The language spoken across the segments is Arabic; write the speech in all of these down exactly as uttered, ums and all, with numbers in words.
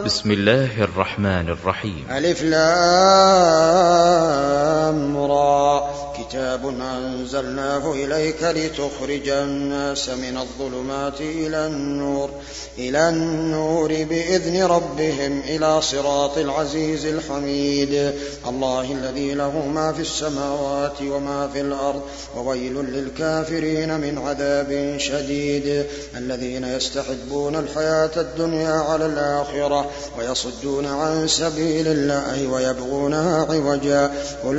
بسم الله الرحمن الرحيم. ألف لام را كتاب أنزلناه إليك لتخرج الناس من الظلمات إلى النور إلى النور بإذن ربهم إلى صراط العزيز الحميد الله الذي له ما في السماوات وما في الأرض وويل للكافرين من عذاب شديد الذين يستحبون الحياة الدنيا على الآخرة ويصدون عن سبيل الله ويبغونها عوجا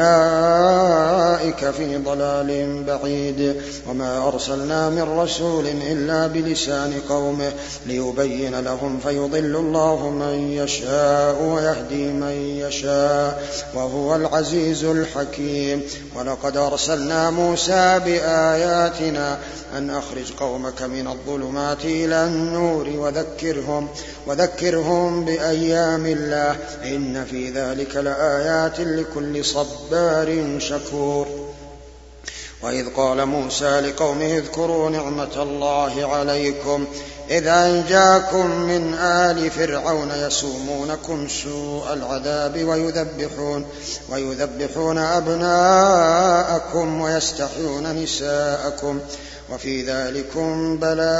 أولئك في ضلال بعيد وما أرسلنا من رسول إلا بلسان قومه ليبين لهم فيضل الله من يشاء ويهدي من يشاء وهو العزيز الحكيم ولقد أرسلنا موسى بآياتنا أن أخرج قومك من الظلمات إلى النور وذكرهم, وذكرهم بأيام الله إن في ذلك لآيات لكل صبار شكور وإذ قال موسى لقومه اذكروا نعمة الله عليكم إذ أنجاكم من آل فرعون يسومونكم سوء العذاب ويذبحون, ويذبحون أبناءكم ويستحيون نساءكم وفي ذلكم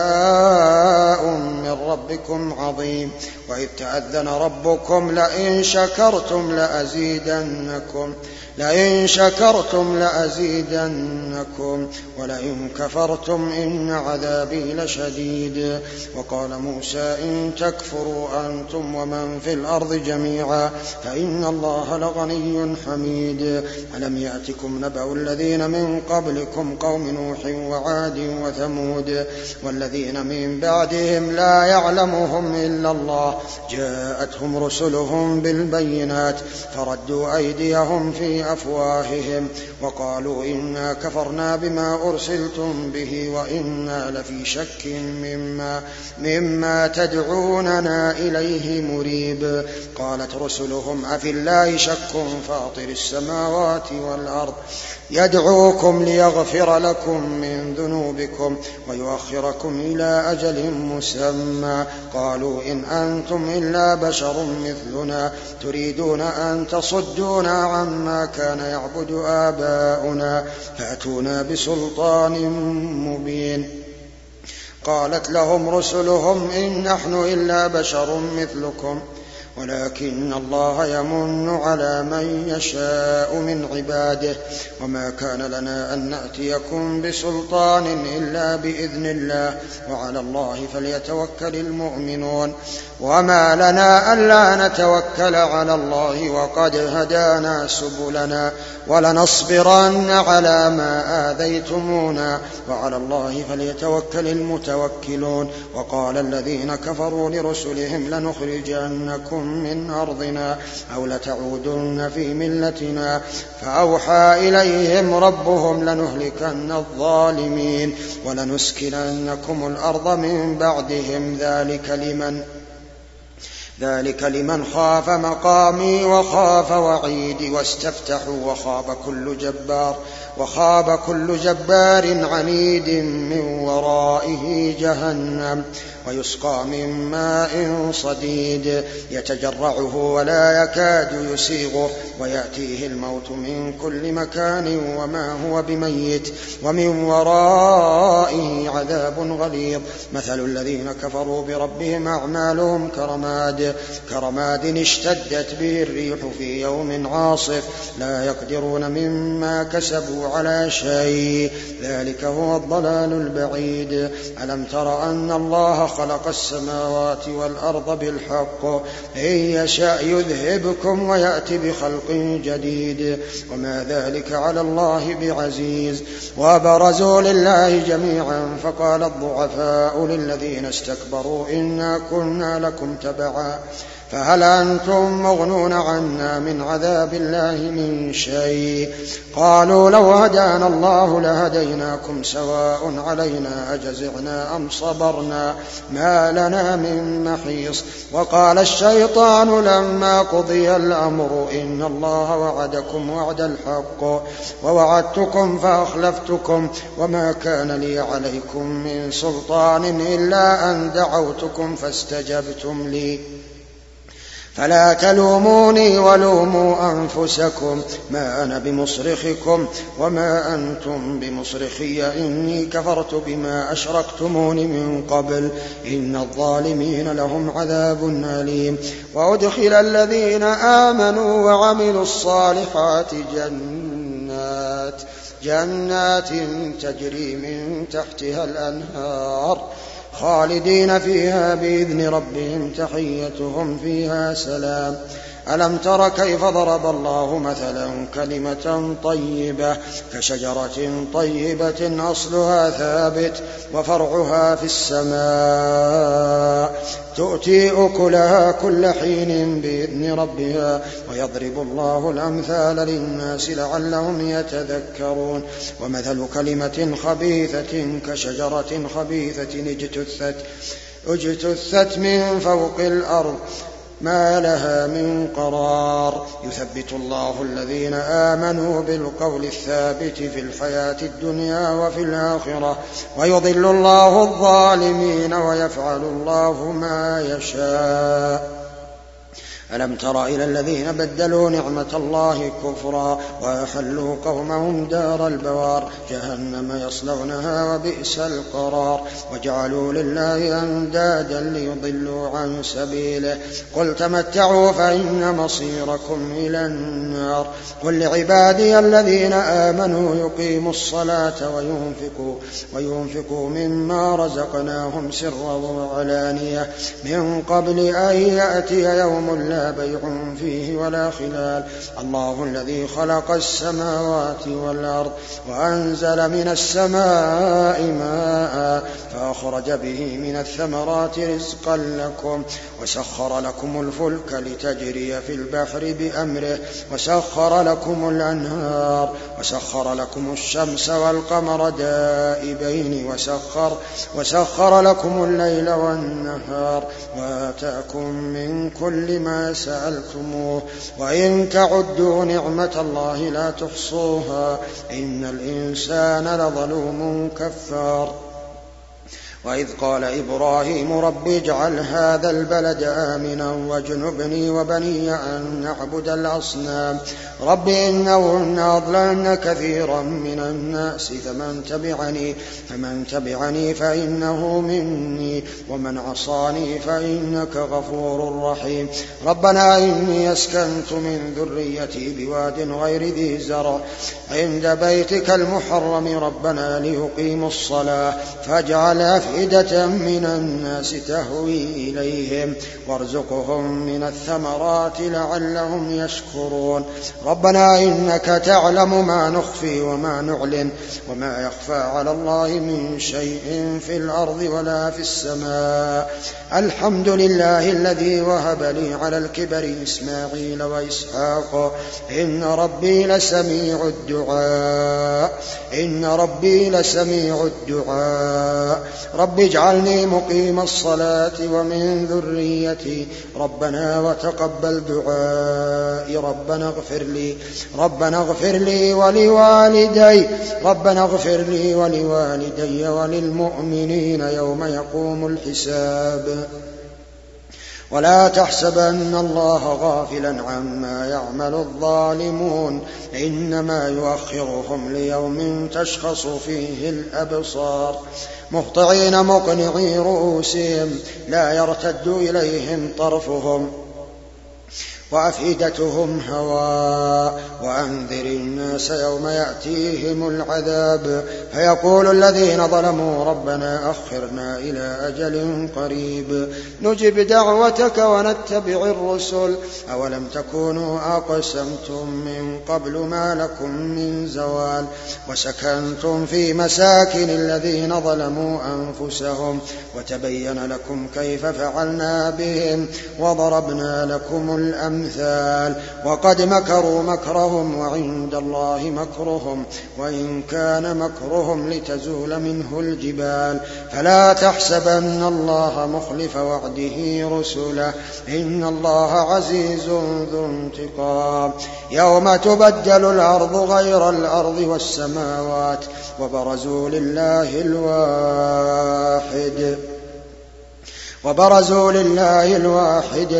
بلاء من ربكم عظيم وإذ تأذن ربكم لئن شكرتم لأزيدنكم لئن شكرتم لأزيدنكم ولئن كفرتم إن عذابي لشديد وقال موسى إن تكفروا أنتم ومن في الأرض جميعا فإن الله لغني حميد ألم يأتكم نبأ الذين من قبلكم قوم نوح وعاد وثمود والذين من بعدهم لا يعلمهم إلا الله جاءتهم رسلهم بالبينات فردوا أيديهم في أفواههم وقالوا إنا كفرنا بما أرسلتم به وإنا لفي شك مما, مما تدعوننا إليه مريب قالت رسلهم أفي الله شك فاطر السماوات والأرض يدعوكم ليغفر لكم من ذنوبكم ويؤخركم إلى أجل مسمى قالوا إن أنتم إلا بشر مثلنا تريدون أن تصدونا عما كان يعبد آباؤنا فأتونا بسلطان مبين قالت لهم رسلهم إن نحن إلا بشر مثلكم ولكن الله يمن على من يشاء من عباده وما كان لنا أن نأتيكم بسلطان إلا بإذن الله وعلى الله فليتوكل المؤمنون وما لنا ألا نتوكل على الله وقد هدانا سبلنا ولنصبرن على ما آذيتمونا وعلى الله فليتوكل المتوكلون وقال الذين كفروا لرسلهم لنخرجنكم من أرضنا أو لتعودن في ملتنا فأوحى إليهم ربهم لنهلكن الظالمين ولنسكننكم الأرض من بعدهم ذلك لمن ذلك لمن خاف مقامي وخاف وعيدي واستفتحوا وخاب كل جبار وخاب كل جبار عنيد من ورائه جهنم ويسقى من ماء صديد يتجرعه ولا يكاد يسيغه ويأتيه الموت من كل مكان وما هو بميت ومن ورائه عذاب غليظ مثل الذين كفروا بربهم أعمالهم كرماد كرماد اشتدت به الريح في يوم عاصف لا يقدرون مما كسبوا على شيء ذلك هو الضلال البعيد ألم تر أن الله خلق السماوات والأرض بالحق إن يشاء يذهبكم ويأتي بخلق جديد وما ذلك على الله بعزيز وبرزوا لله جميعا فقال الضعفاء للذين استكبروا إنا كنا لكم تبعا فهل أنتم مغنون عنا من عذاب الله من شيء قالوا لو هدانا الله لهديناكم سواء علينا أجزعنا أم صبرنا ما لنا من محيص وقال الشيطان لما قضي الأمر إن الله وعدكم وعد الحق ووعدتكم فأخلفتكم وما كان لي عليكم من سلطان إلا أن دعوتكم فاستجبتم لي فلا تلوموني ولوموا أنفسكم ما أنا بمصرخكم وما أنتم بمصرخي إني كفرت بما أشركتمون من قبل إن الظالمين لهم عذاب أليم. وأدخل الذين آمنوا وعملوا الصالحات جنات جنات تجري من تحتها الأنهار خالدين فيها بإذن ربهم تحيتهم فيها سلام. ألم تر كيف ضرب الله مثلا كلمة طيبة كشجرة طيبة أصلها ثابت وفرعها في السماء تؤتي أكلها كل حين بإذن ربها ويضرب الله الأمثال للناس لعلهم يتذكرون. ومثل كلمة خبيثة كشجرة خبيثة اجتثت اجتثت من فوق الأرض ما لها من قرار يثبت الله الذين آمنوا بالقول الثابت في الحياة الدنيا وفي الآخرة ويضل الله الظالمين ويفعل الله ما يشاء. ألم تر إلى الذين بدلوا نعمة الله كفرا وأحلوا قومهم دار البوار جهنم يصلونها وبئس القرار وجعلوا لله أندادا ليضلوا عن سبيله قل تمتعوا فإن مصيركم إلى النار. قل لعبادي الذين آمنوا يقيموا الصلاة وينفقوا, وينفقوا مما رزقناهم سرا وعلانية من قبل أن يأتي يوم لا بيع فيه ولا خلال. الله الذي خلق السماوات والأرض وأنزل من السماء ماء فأخرج به من الثمرات رزقا لكم وسخر لكم الفلك لتجري في البحر بأمره وسخر لكم الأنهار وسخر لكم الشمس والقمر دائبين وسخر, وسخر لكم الليل والنهار وآتاكم من كل ما سألتموه وإن تعدوا نعمة الله لا تحصوها إن الإنسان لظلوم كفار. وإذ قال إبراهيم رب اجعل هذا البلد آمنا واجنبني وبني أن نعبد الأصنام رب إنهن أضللن كثيرا من الناس فمن تبعني, فمن تبعني فإنه مني ومن عصاني فإنك غفور رحيم. ربنا إني أسكنت من ذريتي بواد غير ذي زرع عند بيتك المحرم ربنا ليقيموا الصلاة فاجعل أفئدة من الناس تهوي إليهم وارزقهم من الثمرات لعلهم يشكرون. ربنا إنك تعلم ما نخفي وما نعلن وما يخفى على الله من شيء في الأرض ولا في السماء. الحمد لله الذي وهب لي على الكبر إسماعيل وإسحاق إن ربي لسميع الدعاء إن ربي لسميع الدعاء. رب اجعلني مقيم الصلاة ومن ذريتي ربنا وتقبل دعائي ربنا اغفر لي ربنا اغفر لي ولوالدي ربنا اغفر لي ولوالدي وللمؤمنين يوم يقوم الحساب. ولا تحسبن الله غافلا عما يعمل الظالمون إنما يؤخرهم ليوم تشخص فيه الأبصار مهطعين مقنعي رؤوسهم لا يرتد إليهم طرفهم وأفئدتهم هواء. وأنذر الناس يوم يأتيهم العذاب فيقول الذين ظلموا ربنا أخرنا إلى أجل قريب نجب دعوتك ونتبع الرسل أولم تكونوا أقسمتم من قبل ما لكم من زوال وسكنتم في مساكن الذين ظلموا أنفسهم وتبين لكم كيف فعلنا بهم وضربنا لكم الأمثال وقد مكروا مكرهم وعند الله مكرهم وإن كان مكرهم لتزول منه الجبال فلا تحسبن الله مخلف وعده رسله إن الله عزيز ذو انتقام. يوم تبدل الأرض غير الأرض والسماوات وبرزوا لله الواحد وبرزوا لله الواحد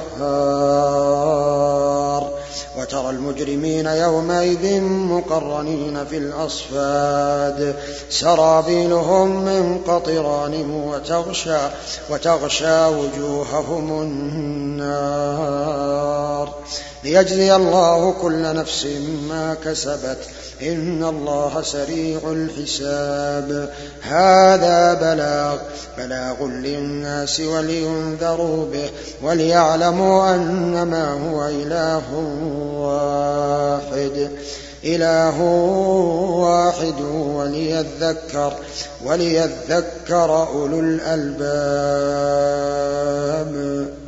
القهار وترى المجرمين يومئذ مقرنين في الأصفاد سرابيلهم من قطران وتغشى, وتغشى وجوههم النار ليجزي الله كل نفس ما كسبت إن الله سريع الحساب. هذا بلاغ بلاغ للناس ولينذروا به وليعلموا أنما هو إله واحد إله واحد وليذكر وليذكر أولو الألباب.